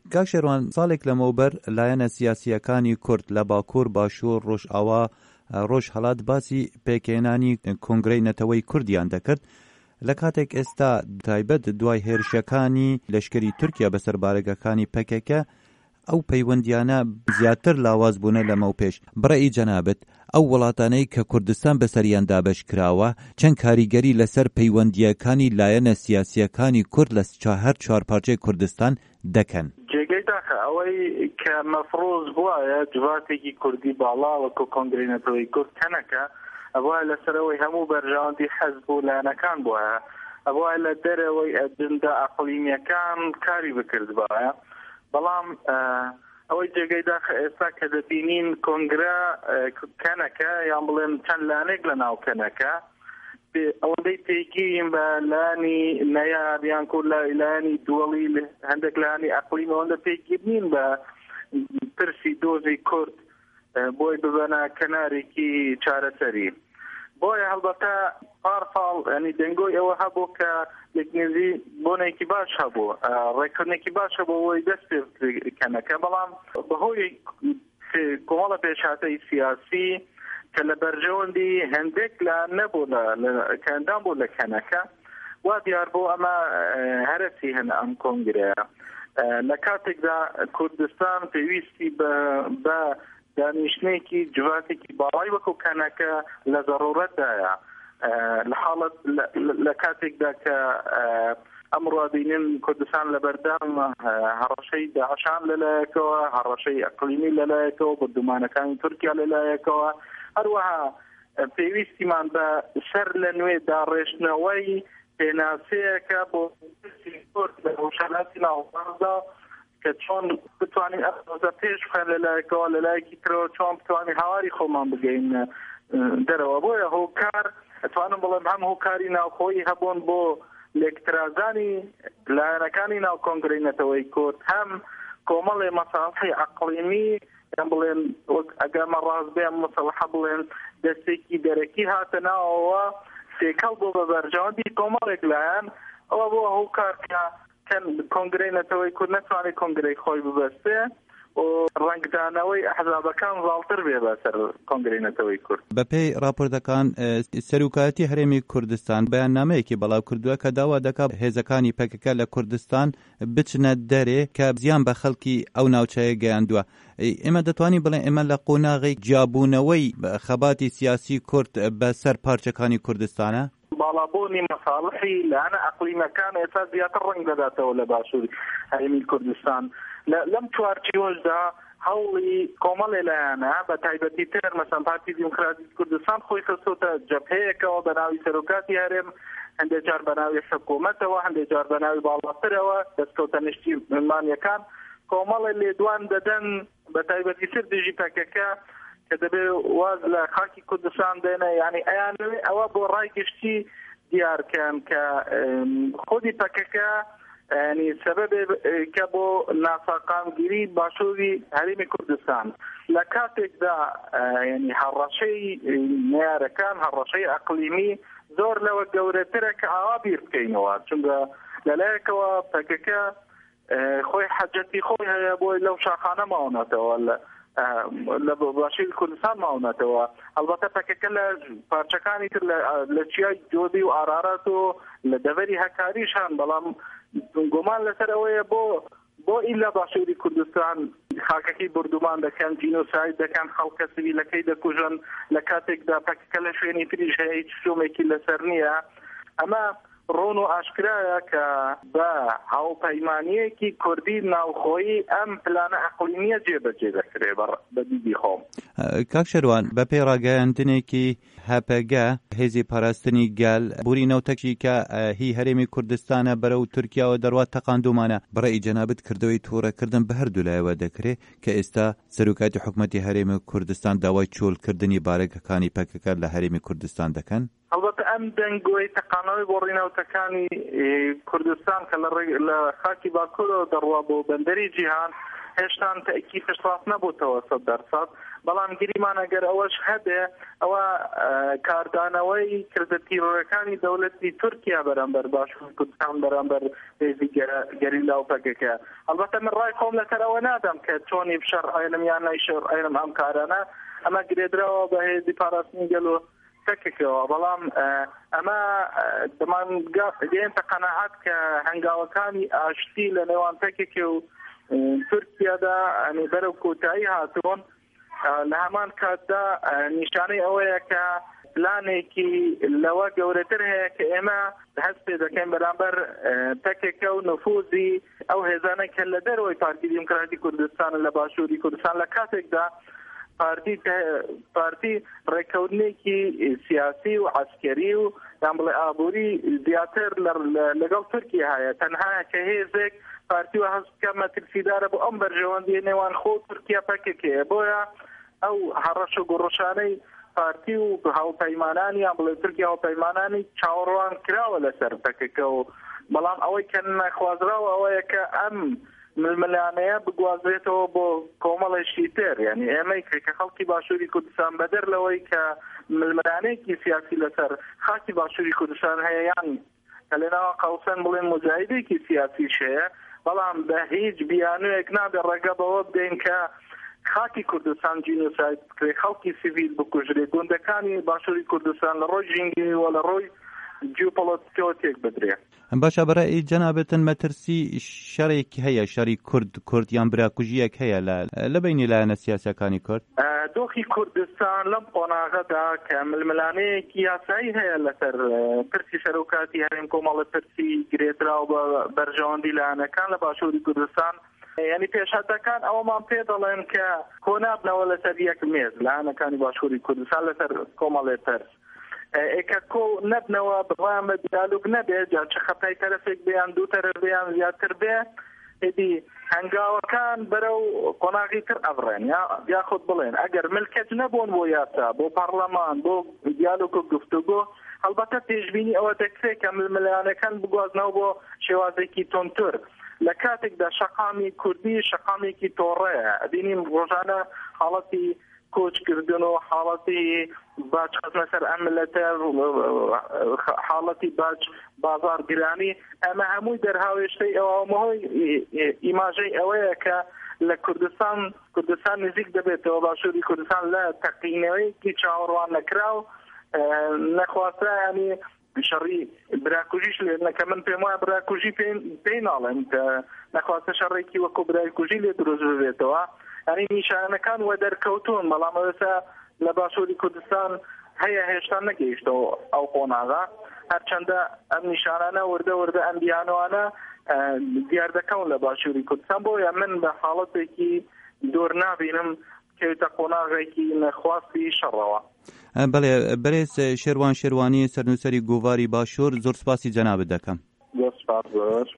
کاک شێروان ساڵێک لەمەوبەر لایەنە سیاسیەکانی کورد لە باکوور باشوور ڕۆژئاوا ڕۆژهەڵات باسی پێکهێنانی کۆنگرەی نەتەوەی کوردیان دەکرد لە کاتێک ئێستا تایبەت دوای هێرشەکانی لەشکری تورکیا بەسەر بارگەکانی پەکەکە ئەو پەیوەندیانە زیاتر لاواز بوونە لەمە و پێش. بڕێی جەنابەت ئەو وڵاتانەی کە کوردستان بەسەریان دابەش کراوە چەند کاریگەری لەسەر پەیوەندیەکانی لایەنە سیاسیەکانی کورد لە هەر چوار پارچەی کوردستان دەکەن؟ جێگەی داخە ئەوەی کە مەفرۆز بووایە جواتێکی کوردی باڵا وەکو کۆنگرەی نەتەوەی کورد کەنەکە ئەوە لەسەرەوەی هەموو بەرژەوەندی حەزب و لایەنەکان بووایە، ئەوە لە دەرەوەی ئەجندە ئەقلیمیەکان کاری بکرد بایە. بەڵام ئەوەی جێگەی داخە ئێستا کە دەبینین کۆنگرە کەنەکە یان بڵێن چەند لانێک لە ناو کەنەکە ئەوەندەی تێگیرین بە لانی نەیار یان لایانی دووەڵی هەندێک لانی ئەقلیم ئەوەندە پێگیر نین بە پرسی دۆزی کورد بۆی ببەنە کەنارێکی چارەسەری. بۆیە هەڵبەتە پارساڵ ینی دەنگۆی ئەوە هەبوو کە یەکنێزی بۆنێکی باش هەبوو، ڕێکردنێکی باش هەبوو بۆی دەست پێ کەنەکە، بەڵام بەهۆی کۆمەڵە پێشهاتەی سیاسی کە لە بەرژەوەندی هەندێک لە نەبوو کە ئەندام بوو لە کەنەکە وا دیار بۆ ئەمە هەرسی هەن ئەم کۆنگرەیە. لە کاتێکدا کوردستان پێویستی بە دانیشتێکی جواتێکی باڵای وەکو کەنەکە لە ضرورەتدایە لە حاڵەت لە کاتێکدا کە ئەمڕۆ بینین کوردستان لە بەردەم هەڕەشەی داعشان لەلایەکەوە، هەڕەشەی ئەقلیمی لەلایەکەوە، بەردومانەکانی تورکیا لەلایەکەوە، هەروەها پێویستیمان بە سەر لە نوێ داڕێژنەوەی پێناسەیەکە بۆ کورد لە ڕۆژهەڵاتی ناوبانگدا کە چۆن بتوانین ئەوە پێش بخەن لەلایەکەوە لەلایەکی ترەوە چۆن بتوانین هاواری خۆمان بگەین دەرەوە. بۆیە هۆکار ئەتوانم بڵێم هەم هۆکاری ناوخۆیی هەبوون بۆ لێکترازانی لایەنەکانی ناو کۆنگرەی نەتەوەی کورد، هەم کۆمەڵێ مەساڵحی ئەقلیمی یان بڵێن ئەگەرمە ڕاست بێ مەسەڵحە بڵێن دەستێکی دەرەکی هاتە ناوەوە تێکەڵ بۆ بە بەرژەوەندی کۆمەڵێک لایەن ئەوە بۆ هۆکار کە کۆنگرەی نەتەوەی کورد نەتوانێت کۆنگرەی خۆی ببەستێ و ڕەنگدانەوەی ئەحزابەکان زاڵتر بێ بەسەر کۆنگرەی نەتەوەی کورد. بەپێی راپۆرتەکان سەرۆکایەتی هەرێمی کوردستان بەیاننامەیەکی بەڵاو کردووە کە داوا دەکات هێزەکانی پەکەکە لە کوردستان بچنە دەرێ کە زیان بە خەڵکی ئەو ناوچەیە گەیاندووە. ئێمە دەتوانین بڵێن ئێمە لە قۆناغی جیابوونەوەی خەباتی سیاسی کورد بەسەر پارچەکانی کوردستانە؟ باڵابوونی مەساڵحی لایەنە ئەقلیمەکان ئێستا زیاتر ڕەنگ دەداتەوە لە باشووری هەرێمی کوردستان. لەم چوارچێوەشدا هەوڵی کۆمەڵێ لایەنە بە تایبەتی تر مەسەڵەن پارتی دیموکراتی کوردستان خۆی خستوتە جەبهەیەکەوە بە ناوی سەرۆکاتی هەرێم، هەندێک جار بە ناوی حکوومەتەوە، هەندێک جار بە ناوی باڵاترەوە دەستکەوتە نیشتیمانیەکان کۆمەڵێ لێدوان دەدەن بە تایبەتی تر دژی پەکەکە کە دەبێ واز لە خاکی کوردستان دێنە، یعنی ئەیانوێ ئەوە بۆ ڕای گشتی دیارکەن کە خۆدی پەکەکە ینی سەبەبێ کە بۆ ناساقانگیری باشووری هەرێمی کوردستان لە کاتێکدا ینی هەڕەشەی نێارەکان هەڕەشەی ئەقلیمی زۆر لەوە گەورەترە کە ئاوا بیر بکەینەوە، چونکە لەلایەکەوە پەکەکە خۆی حەجەتی خۆی هەیە بۆی لەو شاخانە ماونەتەوە لە باشووری کوردستان ماونەتەوە. ئەلبەتە پەکەکە لە پارچەکانی تر لە چیای جۆدی و ئارارات و لە دەڤەری هەکاریشان، بەڵام گومان لەسەر ئەوەیە بۆ ئیلا باشووری کوردستان خاکەکەی بردومان دەکەن، جینۆساید دەکەن، خەڵکە سیڤیلەکەی دەکوژن لە کاتێکدا پەکەکە لە شوێنی تریش هەیە هیچ شومێکی لەسەر نییە. ئەمە ڕۆن و ئاشکرایە کە بە هاوپەیمانیەکی کوردی ناوخۆیی ئەم پلانە ئەقلیمیە جێبەجێ دەکرێ بە دیدی خۆم. کاک شێروان بەپێی ڕاگەیاندنێکی هەپەگە هێزی پاراستنی گەل بوری نەوتەکی کە هی هەرێمی کوردستانە بەرەو تورکیاوە دەڕوات تەقاندومانە بڕێی جەنابەت کردەوەی تووڕەکردن بە هەردوو لایەوە دەکرێت کە ئێستا سەرۆکایەتی حکوومەتی هەرێمی کوردستان داوای چۆڵکردنی بارگەکانی پەکەکە لە هەرێمی کوردستان دەکەن؟ البته ئەم دەنگۆی تەقانەوەی بۆ ڕێنەوتەکانی کوردستان کە لە خاکی باکوورەوە دەڕوا بۆ بەندەری جیهان هێشتان تەکیفش ڕاست نەبووتەوە 100%. بەڵام گریمان ئەگەر ئەوەش هەبێ ئەوە کاردانەوەی کردە تیرۆرەکانی دەوڵەتی تورکیا بەرامبەر باشووری کوردستان بەرامبەر هێزی گەریلا و پەکەکە. ئەلبەتە من ڕای خۆم لەسەرەوە نادەم کە چۆنی بشەر ئاینم یان نەیشەر ئاینم ئەم کارانە ئەمە گرێدراوە بە هێزی پاراستنی گەل و پەکەکەوە. بەڵام ئەمە دێنتە قەناعەت کە هەنگاوەکانی ئاشتی لە نێوان پەکەکە و تورکیادا بەرەو کۆتایی هاتوون. لە هەمان کاتدا نیشانەی ئەوەیە کە پلانێکی لەوە گەورەتر هەیە کە ئێمە هەست پێ دەکەین بەرامبەر پەکێکە و نفوزی ئەو هێزانەی کە لە دەرەوەی پارتی دیموکراتی کوردستان لە باشووری کوردستان لە کاتێکدا پارتی ڕێکەوتنێکی سیاسی و عسکەری و یان بڵێ ئابووری زیاتر لەگەڵ تورکیا هەیە. تەنها کە هێزێک پارتی و هەست مەترسیدارە بۆ ئەم بەرژەوەندی نێوان خۆ تورکیا پەکێکەیە. بۆیە ئەو هەڕەش و گۆڕەشانەی پارتی و هاوپەیمانانی یان بڵێ تورکیا هاوپەیمانانی چاوەڕوان کراوە لەسەر پەکەکە و بەڵام ئەوەی کە نەخوازراوە ئەوەیە کە ئەم ململانەیە بگوازرێتەوە بۆ کۆمەڵێکی تر. یعنی ئێمەی کە خەڵکی باشووری کوردستان بەدەر لەوەی کە ململانەیەکی سیاسی لەسەر خاکی باشووری کوردستان هەیە یان کە لەناوە قەوسەن بڵێن مجاهیدێکی سیاسیش هەیە، بەڵام بە هیچ بیانوویەک نابێت ڕێگە بەوە بدەین کە خاکی کوردستان جینۆساید بکرێت، خەڵکی سیڤیل بکوژرێت، گوندەکانی باشووری کوردستان لە ڕۆی ژینگی و لە ڕۆی جیۆپۆلیتیکەوە تێک بدرێت. باشە بەڕای جەنابەتن مەترسی شەڕێکی هەیە، شەڕی کورد یان براکوژیەک هەیە لە بینی لایەنە سیاسەکانی کورد؟ دۆخی کوردستان لەم قۆناغەدا کە ململانەیەکی یاسایی هەیە لەسەر پرسی سەرۆکاتی هەرێم کۆمەڵە پرسی گرێدراو بە بەرژەوەندی لایەنەکان لە باشووری کوردستان. یعنی پێشهاتەکان ئەوەمان پێ دەڵێن کە کۆنابنەوە لەسەر یەک مێز لایەنەکانی باشووری کوردستان لەسەر کۆمەڵێ پرس ئێکە کۆ نەبنەوە بڕیان بە دیالۆگ نەبێت جا چه خەپای تەرەفێک بیان دوو تەرەف بیان زیاتر بێ ئیدی هەنگاوەکان بەرەو قۆناغی تر ئەبڕێن یاخود بڵێن ئەگەر ملکەت نەبوون بۆ یاسا بۆ پەرلەمان بۆ دیالۆگ و گفتوگۆ هەڵبەتە پێشبینی ئەوە دەکرێت کە ململانەکان بگوازنەوە بۆ شێوازێکی تۆنتر. لە کاتێکدا شەقامی کوردی شەقامێکی تۆڕەیە ئەبینین ڕۆژانە حاڵەتی کۆچکردن و حاڵەتی باج خەزمە سەر ئەم ملەتە حاڵەتی باج بازارگرانی ئەمە هەمووی دەرهاوێشتەی ئەوەمەهۆی ئیماژەی ئەوەیە کە لە کوردستان نزیک دەبێتەوە باشووری کوردستان لە تەقینەوەیکی چاوەڕوان نەکراو نەخواسترا ینی شەڕی براکوژیش لێنەکە من پێم وایە براکوژی پێی ناڵێن کە نەخواستە شەڕێکی وەکو براکوژی لێ دروست ببێتەوە. ینی نیشانەکان وە دەرکەوتون بەڵام ئێستا لە باشووری کوردستان هەیە هێشتا نەگەیشتەوە ئەو قۆناغا هەرچەندە ئەم نیشانانە وردە ئەم بیانوانە دیار دەکەون لە باشووری کوردستان. بۆیە من بە حاڵەتێکی دوور نابینم کەوتە قۆناغێکی نەخواستی شەڕەوە. بەڵێ بەرێز شێروانی سەرنووسەری گۆڤاری باشوور، زۆر سپاسی جەنابەت دەکەم. زۆر سپاس.